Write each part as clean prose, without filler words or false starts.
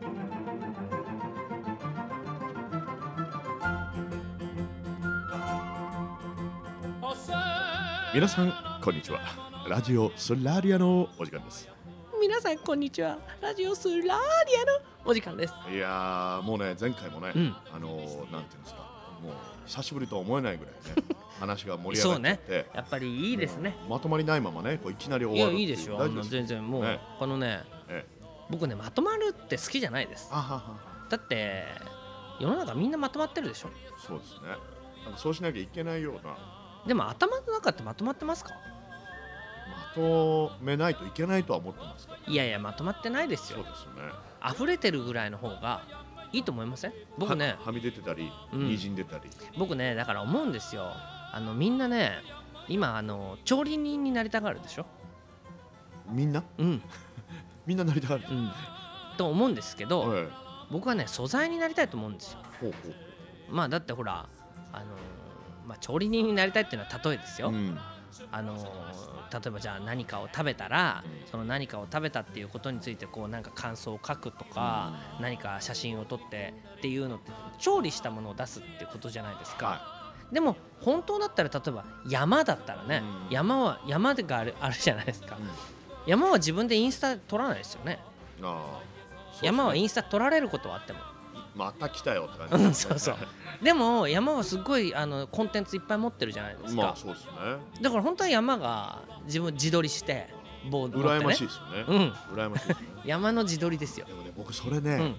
皆さんこんにちは。ラジオスラリアのお時間です。 皆さんこんにちは。ラジオスラリアのお時間です。 いやーもうね、前回もね、なんていうんですか、もう久しぶりとは思えないぐらいね話が盛り上がっててそうね、やっぱりいいですね。 まとまりないままね、こういきなり終わるっていう。 いやいいでしょ。全然もう、 ね、 このね、僕ねまとまるって好きじゃないです。 あはは。だって世の中みんなまとまってるでしょ。 そうですね。なんかそうしなきゃいけないような。 でも頭の中ってまとまってますか？ まとめないといけないとは思ってますから。 いやいやまとまってないですよ。 そうですね。 溢れてるぐらいの方がいいと思いません？僕ね、 はみ出てたり、滲んでたり。 僕ねだから思うんですよ。みんなね今調理人になりたがるでしょ。 みんな？みんななりたがる。 と思うんですけど、僕はね素材になりたいと思うんですよ。まあだってほら調理人になりたいっていうのは例えですよ。例えばじゃあ何かを食べたら、その何かを食べたっていうことについてこうなんか感想を書くとか、何か写真を撮ってっていうのって調理したものを出すってことじゃないですか。でも本当だったら例えば山だったらね、山があるじゃないですか。山は自分でインスタ撮らないですよね。山はインスタ撮られることはあってもまた来たよって感じ、 そうそう。でも山はすごいコンテンツいっぱい持ってるじゃないですか。 まあそうですね。 だから本当は山が自撮りしてボード持ってね。 羨ましいですよね。羨ましいですね。 山の自撮りですよ。 でもね、僕それね、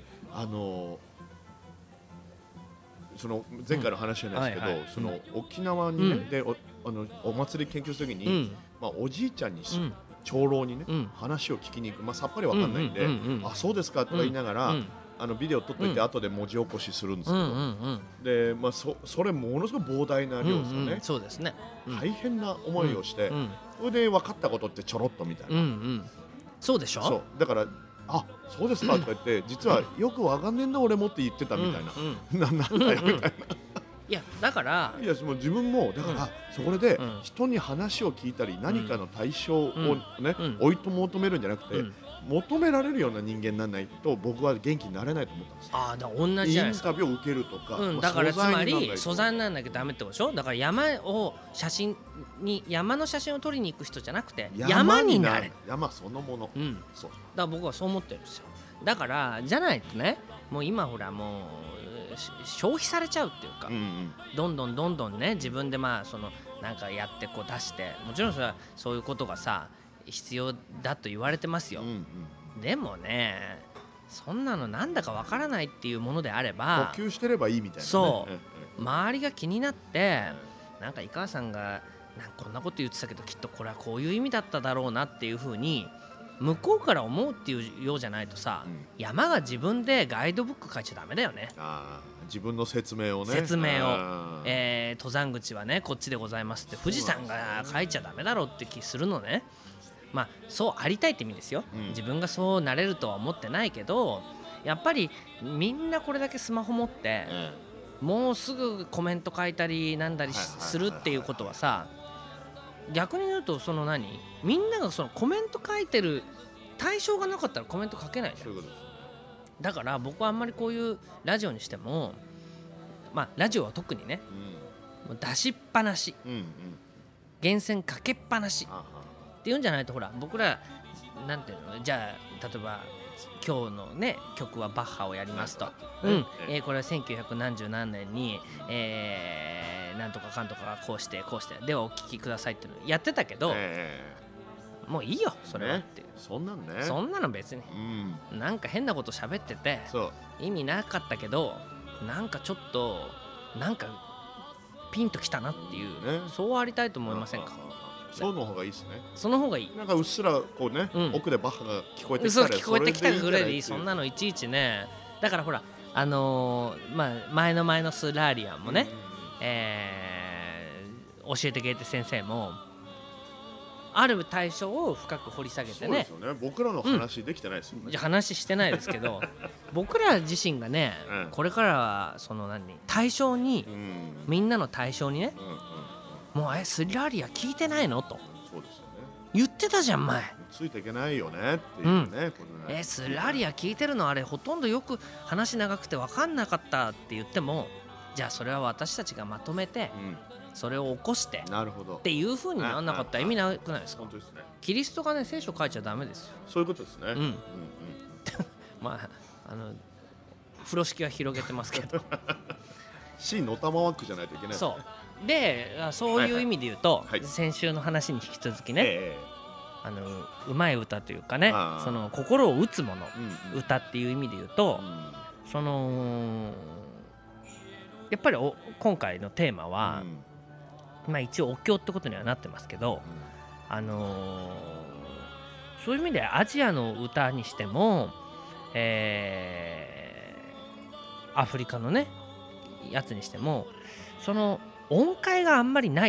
その前回の話じゃないですけど、その沖縄にね、でお祭り研究するときに、おじいちゃんに長老にね、話を聞きに行く。さっぱりわかんないんで、あそうですかとか言いながら。ビデオ撮っといて後で文字起こしするんですけど、でそれものすごく膨大な量ですよね。 そうですね。 大変な思いをして、それで分かったことってちょろっとみたいな。 そうでしょ。 そうだからそうですかとか言って実はよくわかんねえんだ俺もって言ってたみたいな、なんだよみたいな。 いやだからいやもう自分もだからそこで人に話を聞いたり何かの対象をね追いと求めるんじゃなくて、求められるような人間にならないと僕は元気になれないと思ったんです。 だから同じじゃないですか。 インタビューを受けるとか、 だからつまり素材にならなきゃダメってことでしょ。だから山の写真を撮りに行く人じゃなくて山になれ。 山そのもの。 そうだから僕はそう思ってるんですよ。だからじゃないとね、もう今ほらもう消費されちゃうっていうか、どんどんね自分でそのなんかやってこう出して、もちろんそれはそういうことがさ必要だと言われてますよ。でもねそんなのなんだかわからないっていうものであれば呼吸してればいいみたいなね。 そう周りが気になってなんか井川さんがこんなこと言ってたけどきっとこれはこういう意味だっただろうなっていう風に向こうから思うっていうようじゃないとさ、山が自分でガイドブック書いちゃダメだよね。 自分の説明をね。 登山口はねこっちでございますって富士山が書いちゃダメだろうって気するのね。そうありたいって意味ですよ。自分がそうなれるとは思ってないけど、やっぱりみんなこれだけスマホ持って、もうすぐコメント書いたりなんだりするっていうことはさ、逆に言うとみんながそのコメント書いてる対象がなかったらコメント書けないじゃん。だから僕はあんまりこういうラジオにしてもラジオは特にね、出しっぱなし、源泉かけっぱなしっていうんじゃないと、ほら僕らなんていうの、じゃあ例えば今日のね曲はバッハをやりますと、これは1900何十何年になんとかかんとかこうしてではお聴きくださいっていうのやってたけど、もういいよそれはっていう、 そんなの別に、 なんか変なこと喋ってて意味なかったけど、なんかちょっとなんかピンときたなっていう、そうありたいと思いませんか？ そうの方がいいですね。 その方がいい。 なんかうっすらこうね、奥でバッハが聞こえてきたら聞こえてきたぐらいでいい。そんなのいちいちね。だからほら前のスラーリアンもね、教えてくれて先生もある対象を深く掘り下げてね。 そうですよね。僕らの話できてないですよね。 話してないですけど僕ら自身がね、これからは対象に、みんなの対象にね、もうスラリア聞いてないのと。 そうですよね。 言ってたじゃん前。 ついていけないよねっていうね、ことになスラリア聞いてるのあれほとんどよく話長くて分かんなかったって言っても、じゃあそれは私たちがまとめて、それを起こしてっていう風にならなかったら意味なくないですか。 本当ですね。 キリストがね聖書書いちゃダメですよ。 そういうことですね。 まあ風呂敷は広げてますけど真のたまわくじゃないといけない、ね、 そうでそういう意味で言うと、先週の話に引き続きね、うまい歌というかね、その心を打つもの、歌っていう意味で言うと、そのやっぱり今回のテーマは、まあ一応お経ってことにはなってますけど、そういう意味でアジアの歌にしても、アフリカのねやつにしても、その音階があんまりない、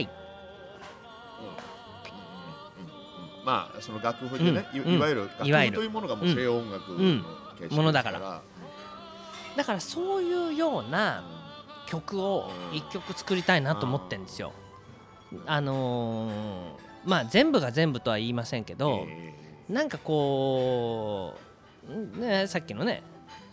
まあその楽譜でね、いわゆる楽譜というものがもう西洋音楽の形式ものだから、だからそういうような曲を一曲作りたいなと思ってるんですよ。まあ全部が全部とは言いませんけど、なんかこうね、さっきのね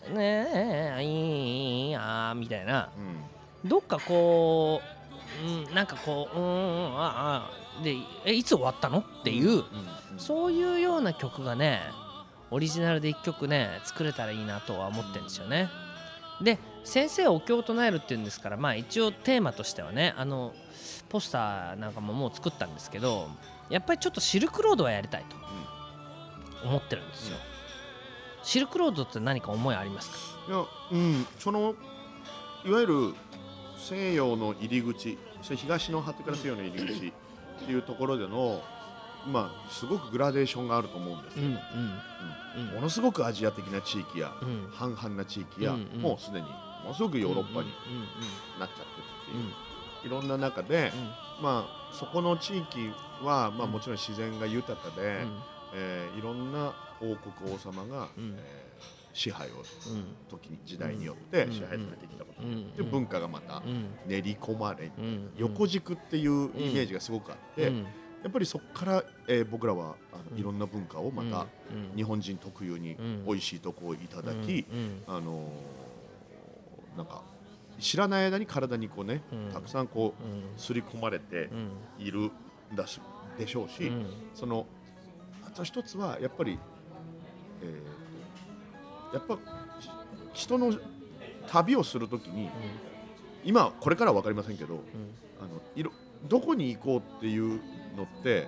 いやみたいな、どっかこう、なんかこうでいつ終わったのっていう、そういうような曲がねオリジナルで1曲ね作れたらいいなとは思ってるんですよね。で先生お経を唱えるっていうんですから、まあ一応テーマとしてはねポスターなんかももう作ったんですけど、やっぱりちょっとシルクロードはやりたいと思ってるんですよ。シルクロードって何か思いありますか？ いや、そのいわゆる西洋の入り口、東の果てから西洋の入り口っていうところでの、まあすごくグラデーションがあると思うんですよ。ものすごくアジア的な地域や、半々な地域や、もうすでにものすごくヨーロッパになっちゃってるっていう、いろんな中で、まあそこの地域は、まあもちろん自然が豊かで、いろんな王国王様が、支配を時に時代によって支配されてきたことで、文化がまた練り込まれて、横軸っていうイメージがすごくあって、やっぱりそこから、僕らはいろんな文化をまた日本人特有に美味しいとこをいただき、なんか知らない間に体にこうね、たくさんこう刷り込まれているでしょうし、そのあと一つはやっぱり、やっぱ人の旅をするときに、今これからは分かりませんけど、どこに行こうっていうのって、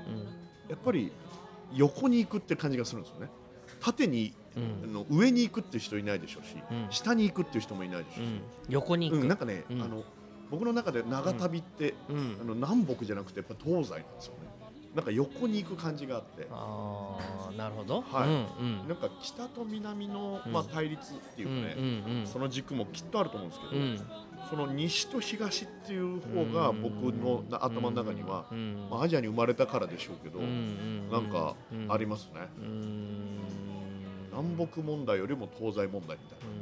やっぱり横に行くって感じがするんですよね。縦に、上に行くっていう人いないでしょうし、下に行くっていう人もいないでしょうし、 横に行く、 なんかね、僕の中で長旅って、南北じゃなくてやっぱ東西なんですよね。なんか横に行く感じがあって、 なるほど、 なんか北と南の、対立っていうかね、その軸もきっとあると思うんですけど、その西と東っていう方が僕の頭の中には、アジアに生まれたからでしょうけど、なんかありますね。南北問題よりも東西問題みたいな。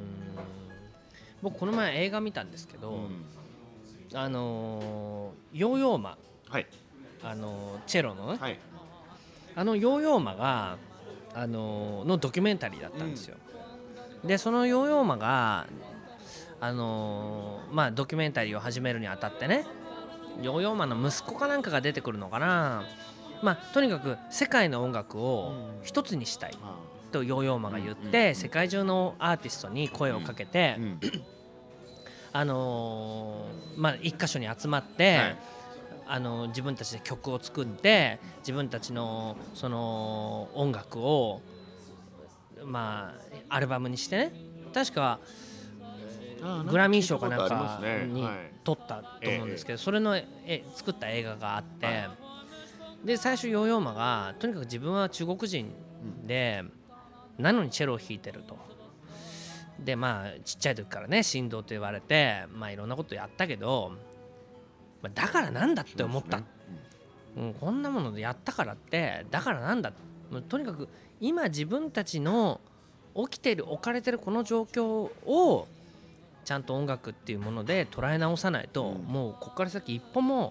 僕この前映画見たんですけど、ヨーヨーマ、チェロのね、ヨーヨーマがのドキュメンタリーだったんですよ。でそのヨーヨーマがドキュメンタリーを始めるにあたってね、ヨーヨーマの息子かなんかが出てくるのかな、とにかく世界の音楽を一つにしたいとヨーヨーマが言って、世界中のアーティストに声をかけて、一箇所に集まって、自分たちで曲を作って自分たちのその音楽をアルバムにしてね、確かグラミー賞かなんかに取ったと思うんですけど、それの作った映画があって、で最初ヨーヨーマがとにかく自分は中国人で、なのにチェロを弾いてると。でちっちゃい時からね神童と言われて、いろんなことやったけど、だからなんだって思った、こんなものでやったからってだからなんだ、とにかく今自分たちの起きている置かれているこの状況をちゃんと音楽っていうもので捉え直さないと、もうここから先一歩も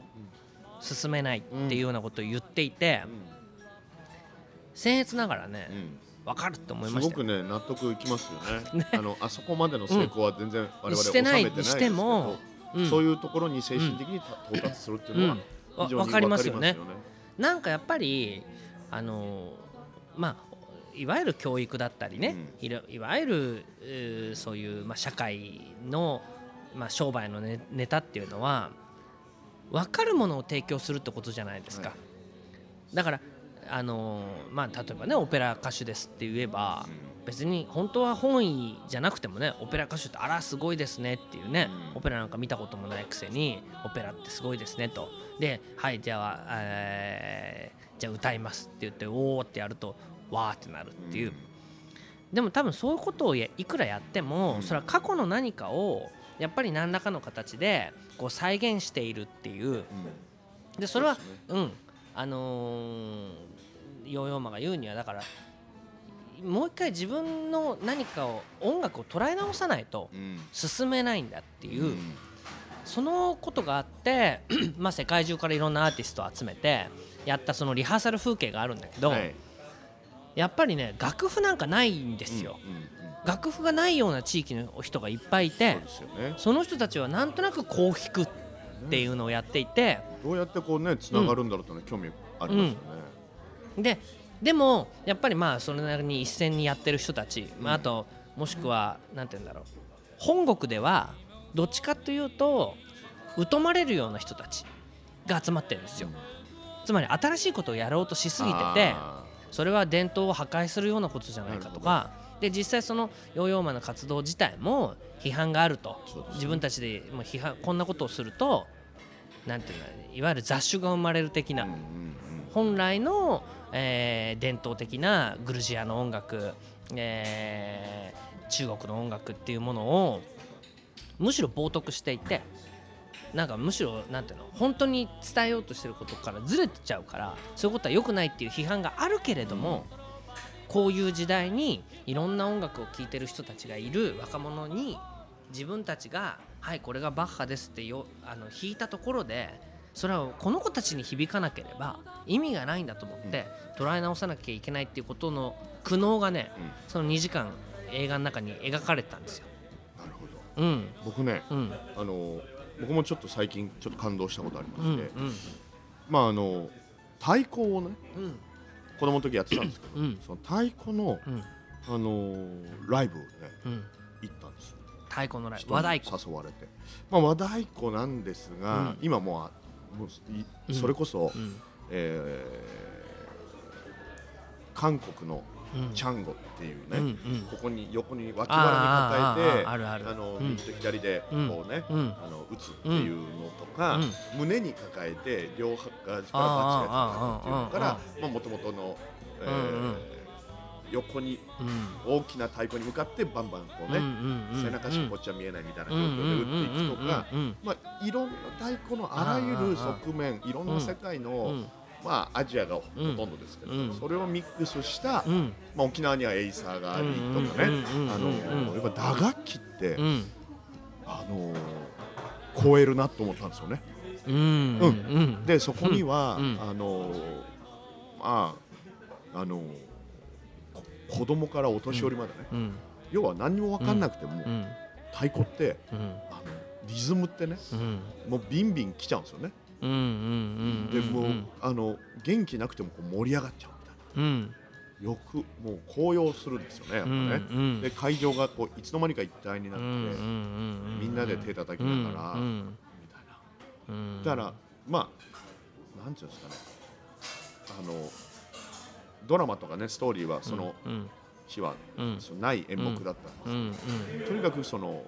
進めないっていうようなことを言っていて、僭越ながらね、 分かるって思いましたよ。 すごくね納得いきますよね。あそこまでの成功は全然我々収してないめてないですけにしてもど、そういうところに精神的に到達するっていうのは非常に分かりますよね。 分かりますよね。 なんかやっぱりまあいわゆる教育だったりね、いわゆるそういう、社会の、商売のネタっていうのは分かるものを提供するってことじゃないですか、だから例えばねオペラ歌手ですって言えば、別に本当は本意じゃなくてもね、オペラ歌手ってあらすごいですねっていうね、オペラなんか見たこともないくせにオペラってすごいですねと、ではいじゃあ歌いますって言っておーってやるとわーってなるっていう、でも多分そういうことをいくらやっても、それは過去の何かをやっぱり何らかの形でこう再現しているっていう、でそれはヨーヨーマが言うには、だからもう一回自分の何かを音楽を捉え直さないと進めないんだっていう、そのことがあって世界中からいろんなアーティストを集めてやったそのリハーサル風景があるんだけど、やっぱりね楽譜なんかないんですよ、楽譜がないような地域の人がいっぱいいて、その人たちはなんとなくこう弾くっていうのをやっていて、 どうやってこうねつながるんだろうというのは興味ありますよね。 でもやっぱりそれなりに一線にやってる人たち、あともしくはなんて言うんだろう、本国ではどっちかというと疎まれるような人たちが集まってるんですよ、つまり新しいことをやろうとしすぎてて、それは伝統を破壊するようなことじゃないかとかで、実際そのヨーヨーマの活動自体も批判があると、自分たちでもこんなことをするとなんていうの、いわゆる雑種が生まれる的な、本来の、伝統的なグルジアの音楽、中国の音楽っていうものをむしろ冒涜していて、なんかむしろなんていうの、本当に伝えようとしてることからずれてちゃうから、そういうことは良くないっていう批判があるけれども、こういう時代にいろんな音楽を聴いてる人たちがいる若者に、自分たちがはいこれがバッハですって弾いたところで、それはこの子たちに響かなければ意味がないんだと思って捉え直さなきゃいけないっていうことの苦悩がね、その2時間映画の中に描かれてたんですよ。 なるほど、僕ね、僕もちょっと最近ちょっと感動したことありまして、太鼓をね、子供の時やってたんですけど、その太鼓の、ライブをね、行ったんですよ。 太鼓のライブ、和太鼓誘われて、和太鼓なんですが、今もうそれこそ、韓国のチャンゴっていうね、ここに横に脇腹に抱えて右と左でこうね、打つっていうのとか、胸に抱えて両側からバチがかかるっていうのから、もともとの横に大きな太鼓に向かってバンバンこうね、背中しかこっちは見えないみたいな状況で打っていくとか、いろんな太鼓のあらゆる側面、いろんな世界のアジアがほとんどですけど、それをミックスした、沖縄にはエイサーがありとかね、やっぱ打楽器って超えるなと思ったんですよね。でそこには子供からお年寄りまでね、要は何にも分かんなくても、太鼓って、リズムってね、もうビンビン来ちゃうんですよね。でもう元気なくてもこう盛り上がっちゃうみたいな、よくもう高揚するんですよね、やっぱね。で会場がこういつの間にか一体になって、みんなで手叩きながら、みたいな。だからなんていうんですかね、ドラマとかねストーリーはその日はない演目だったんですけど、とにかくその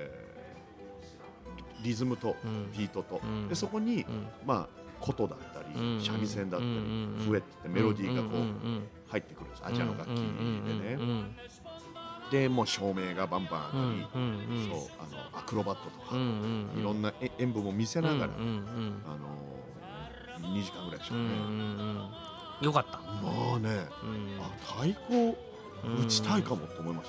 リズムとビートと、でそこに琴だったり三味線だったり笛ってメロディーがこう入ってくるんです、アジアの楽器でね。でもう照明がバンバンあったり、そうアクロバットとかいろんな演舞も見せながら2時間ぐらいでしたね。 よかった。 太鼓打ちたいかもと思いました。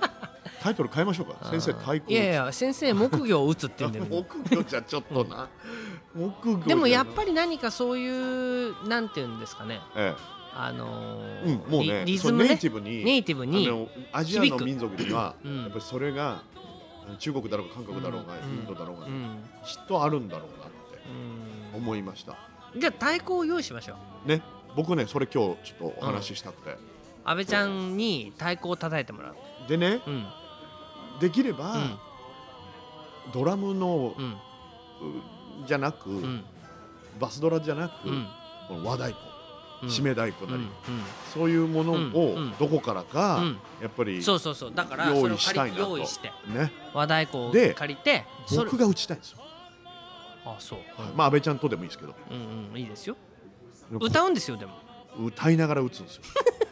タイトル変えましょうか。先生太鼓。 いやいや先生木魚を打つって言うんだよ。 木魚じゃちょっとな。木魚。 でもやっぱり何かそういうなんていうんですかね。 もうね、 リズムね、 ネイティブにアジアの民族にはやっぱりそれが中国だろうが韓国だろうがインドだろうがきっとあるんだろうなって思いました。 じゃあ太鼓を用意しましょうね。僕ねそれ今日ちょっとお話ししたくて、 安倍ちゃんに太鼓を叩いてもらうでね、できればドラムのじゃなくバスドラじゃなくこの和太鼓、締め太鼓なりそういうものをどこからかやっぱりそうだから用意したいなと、 用意してね、 和太鼓を借りて僕が打ちたいんですよ。 あ、そう、 まあ安倍ちゃんとでもいいですけど、 いいですよ。歌うんですよ。でも歌いながら打つんですよ。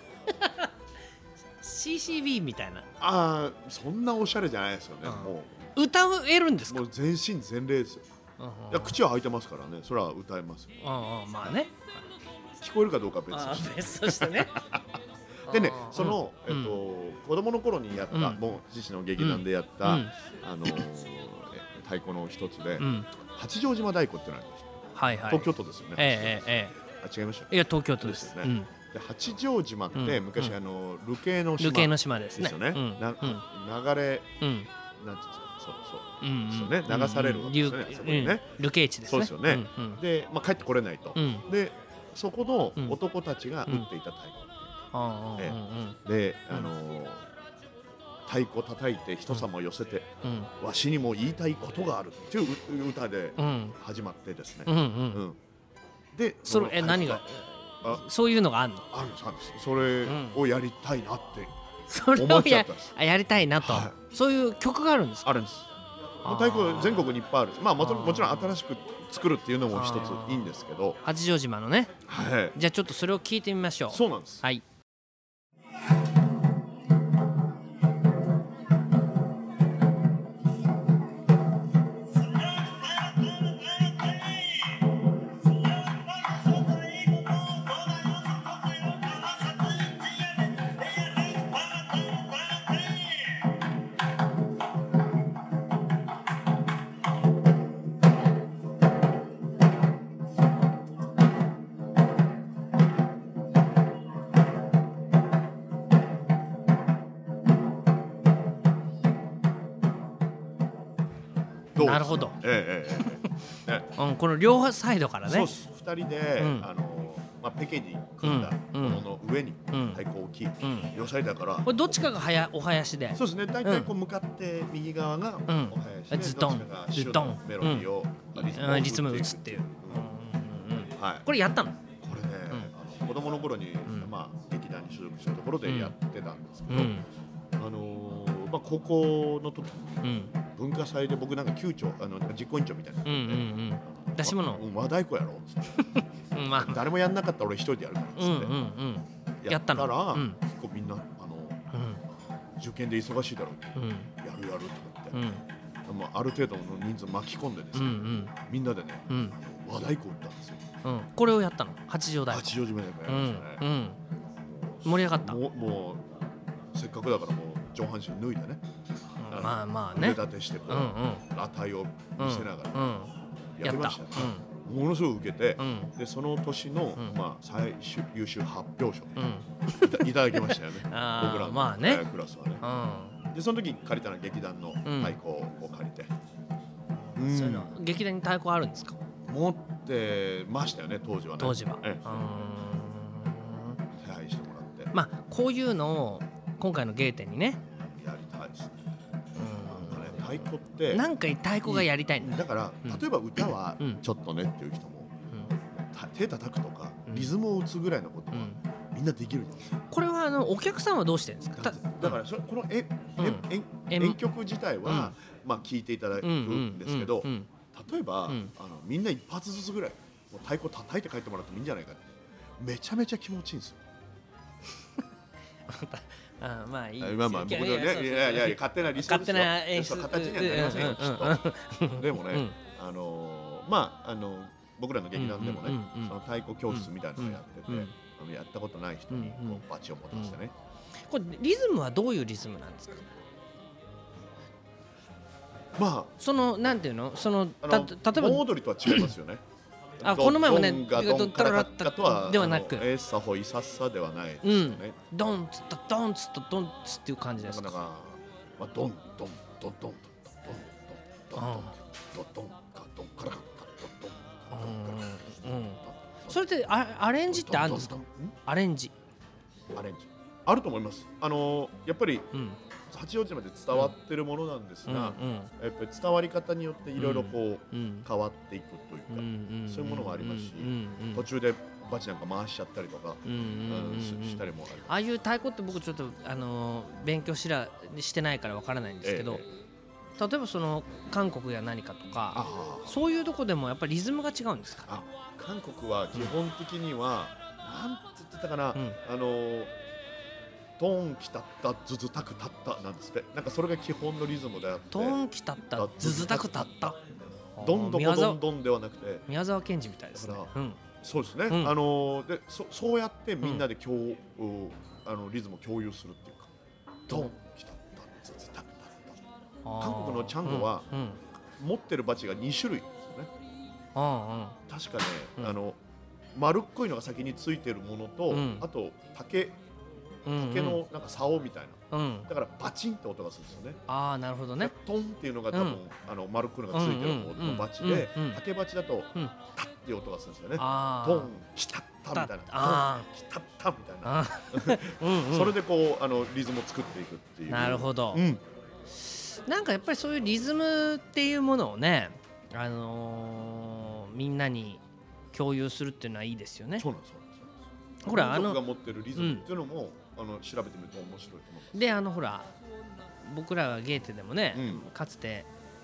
CCB みたいな。 そんなおしゃれじゃないですよね。もう歌えるんですか？ もう全身全霊ですよ。いや口は開いてますからね。それは歌えますよ。 まあね。 聞こえるかどうかは別としてね。 でね、その子供の頃にやったもう父の劇団でやった太鼓の一つで八丈島太鼓ってのがありました。東京都ですよね。違いました。 いや東京都ですよね。 で八丈島って昔流刑の島ですよね。流れなんていうんですか、流されるわけですよね。そこにね、 流刑地ですね。 そうですよね。で帰ってこれないと。でそこの男たちが打っていた太鼓で太鼓叩いて人様を寄せてわしにも言いたいことがあるっていう歌で始まってですね。でそれ何がそういうのがあるの？ あるんです。それをやりたいなって思っちゃったんです。やりたいなと、そういう曲があるんですか？ あるんです。太鼓全国にいっぱいある。まあもちろん新しく作るっていうのも一ついいんですけど、 八丈島のね。じゃあちょっとそれを聞いてみましょう。 そうなんです。 はい。なるほど。この両サイドからね。 そうです。2人でペケに組んだものの上に太鼓を置き、両サイドだから。 これどっちかがお囃子で。 そうですね。大体こう向かって右側がお囃子で、 ズドンズドンメロディーをリズム打つっていう。これやったの？ これね、子供の頃に劇団に所属したところでやってたんですけど、高校の時に文化祭で僕なんか実行委員長みたいな出し物和太鼓やろっつって誰もやんなかったら俺一人でやるからっつってやったら結構みんな受験で忙しいだろうやるとかってある程度の人数巻き込んでですねみんなでね和太鼓打ったんですよ。 これをやったの？八丈島でやりましたね。 盛り上がった。 もうせっかくだからもう上半身脱いでね、腕立てして裸体を見せながらやりましたね。ものすごく受けて、でその年の最優秀発表賞いただきましたよね。僕らのクラスはね。でその時借りたのは劇団の太鼓を借りて。 そういうの劇団に太鼓あるんですか？ 持ってましたよね当時はね。 当時は。 手配してもらって。 こういうのを今回の芸展にねやりたいですね。太鼓ってなんか太鼓がやりたいんだ。 だから例えば歌はちょっとねっていう人も手叩くとかリズムを打つぐらいのことはみんなできるんですよ。 これはお客さんはどうしてるんですか？ だからこの演曲自体は聴いていただくんですけど、例えばみんな一発ずつぐらい太鼓叩いて帰ってもらってもいいんじゃないかって。めちゃめちゃ気持ちいいんですよ。 まあいいですよ。 僕のね、いや勝手な理想ですよ。 勝手な演出。 形にはなりませんよ、きっと。でもね、僕らの劇団でもね、その太鼓教室みたいなのをやってて、やったことない人にバチを持たせてね。 これリズムはどういうリズムなんですか？そのなんていうの？例えば盆踊りとは違いますよね。 この前もねドンがドンカラカッカとはではなくサホイサッサではないですよね。 ドンツとドンツとドンツっていう感じですか。 だからまあドンドンドンドンドンドンドンドンドンドンカドンカラカッカドンドン。 それでアレンジってあるんですか？アレンジあると思います。やっぱり八王子まで伝わってるものなんですが、やっぱり伝わり方によっていろいろこう変わっていくというか、そういうものもありますし、途中でバチなんか回しちゃったりとかしたりもあります。 ああいう太鼓って僕ちょっと勉強してないからわからないんですけど、例えばその韓国や何かとかそういうとこでもやっぱりリズムが違うんですか？ 韓国は基本的にはなんて言ってたかな、トーンきたったズズタクタッタなんですね。なんかそれが基本のリズムであって、 トーンきたったズズタクタッタ、 どんどこどんどんではなくて宮沢賢治みたいですね。 そうですね。でそうやってみんなでリズムを共有するっていうか、トーンきたったズズタクタッタ。韓国のチャンゴは持ってるバチが2種類ですよね。確かね、丸っこいのが先についてるものと、あと竹のなんか竿みたいな、だからバチンって音がするんですよね。 なるほどね。 トンっていうのが多分丸っこいのがついてる方のバチで、竹バチだとタッっていう音がするんですよね。トンきたったみたいな、トンきたったみたいな、それでこうリズムを作っていくっていう。 なるほど。なんかやっぱりそういうリズムっていうものをね、みんなに共有するっていうのはいいですよね。 そうなんです。 ほら民族が持ってるリズムっていうのも調べてみると面白いと思う。 でほら僕らがゲーテでもね、かつて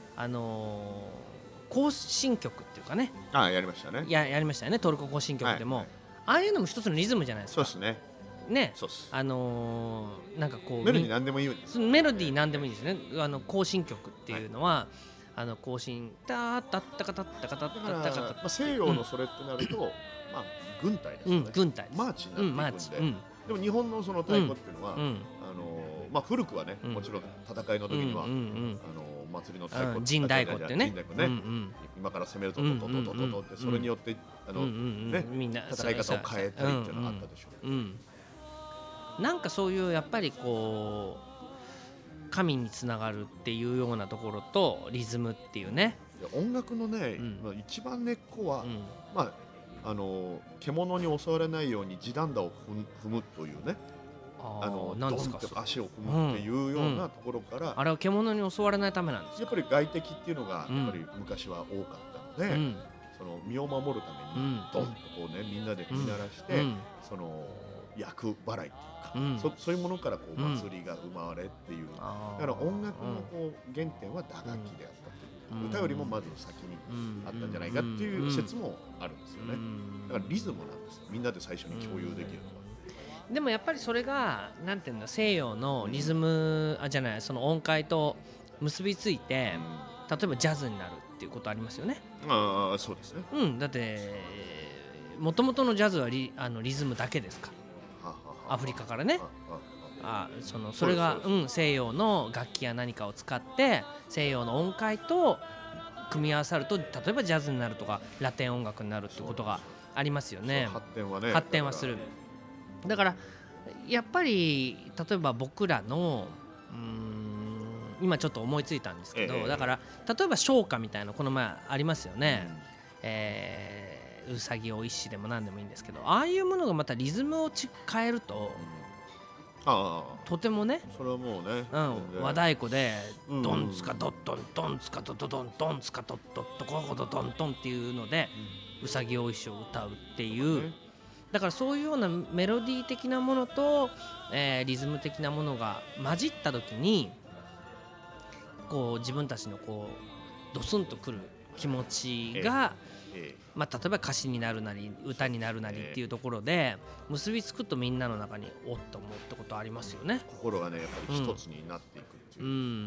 行進曲っていうかね、 やりましたね。 やりましたよね。トルコ行進曲でも、ああいうのも一つのリズムじゃないですか。 そうですね。 ね、 そうです。 なんかこうメロディー何でもいいんです。 メロディー何でもいいですね。行進曲っていうのは、行進タッタッタカタッタカタッタッタカタッタ。 西洋のそれってなると、まあ軍隊ですよね。 軍隊。 マーチになっていくんで。でも日本のその太鼓っていうのは、まあ古くはね、もちろん戦いの時には祭りの太鼓、 陣太鼓ってね、 今から攻めるぞとととととって、それによってみんな戦い方を変えたりっていうのがあったでしょう。なんかそういうやっぱりこう神につながるっていうようなところとリズムっていうね。 音楽のね、一番根っこはまあ獣に襲われないように地団打を踏むというね、ドンって足を踏むっていうようなところから、 あれは獣に襲われないためなんですか？ やっぱり外敵っていうのがやっぱり昔は多かったので、その身を守るためにドンとこうねみんなで踏み鳴らして、その厄払いっていうか、そういうものからこう祭りが生まれっていう、だから音楽のこう原点は打楽器であったという。歌よりもまず先にあったんじゃないかっていう説もあるんですよね。だからリズムなんです。みんなで最初に共有できるのは。 でもやっぱりそれがなんていうんだ、西洋のリズムじゃない、その音階と結びついて、例えばジャズになるっていうことありますよね。 そうですね。 だってもともとのジャズはリズムだけですか。アフリカからね。それが西洋の楽器や何かを使って西洋の音階と組み合わさると、例えばジャズになるとかラテン音楽になるってことがありますよね。発展はする。だからやっぱり例えば僕らの今ちょっと思いついたんですけど、だから例えば唱歌みたいなこの前ありますよね。うさぎおいしでも何でもいいんですけど、ああいうものがまたリズムを変えるととてもね、 それはもうね、 和太鼓でドンツカドッドンドンツカドッドンドンツカドッドッドココドドンドンっていうのでうさぎおいしを歌うっていう、だからそういうようなメロディー的なものとリズム的なものが混じった時に、こう自分たちのこうドスンとくる気持ちが例えば歌詞になるなり歌になるなりっていうところで結びつくと、みんなの中におっと思うってことありますよね。 心がねやっぱり一つになっていくっていう、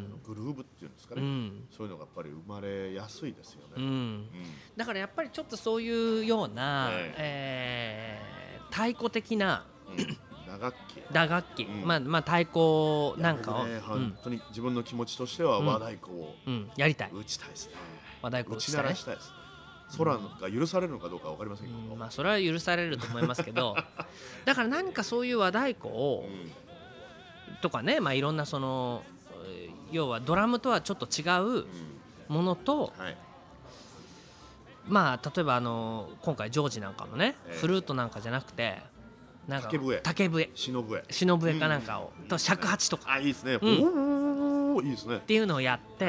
グルーブっていうんですかね、そういうのがやっぱり生まれやすいですよね。 だからやっぱりちょっとそういうような、太鼓的な打楽器、太鼓なんかを、 本当に自分の気持ちとしては和太鼓をやりたい。 打ちたいですね。 和太鼓打ち鳴らしたいですね。 空が許されるのかどうかわかりませんけど、 まあそれは許されると思いますけどだから何かそういう和太鼓を、とかね、まあいろんなその要はドラムとはちょっと違うものと、まあ例えば今回ジョージなんかもね、フルートなんかじゃなくてなんか竹笛篠笛かなんかを、と尺八とか、 いいですね、いいですねっていうのをやって、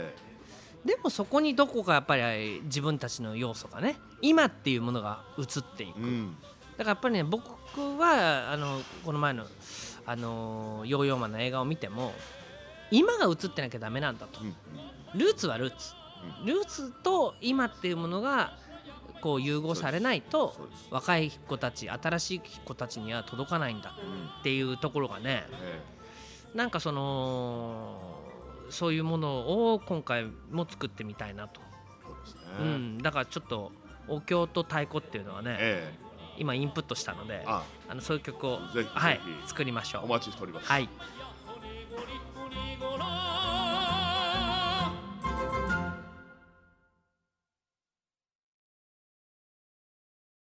でもそこにどこかやっぱり自分たちの要素がね、今っていうものが映っていく、だからやっぱりね、僕はこの前のヨーヨーマンの映画を見ても今が映ってなきゃダメなんだと、ルーツはルーツと今っていうものがこう融合されないと若い子たち、新しい子たちには届かないんだっていうところがね、なんかそういうものを今回も作ってみたいなと。だからちょっとお経と太鼓っていうのはね、今インプットしたので、そういう曲を作りましょう。 お待ちしております。 はい。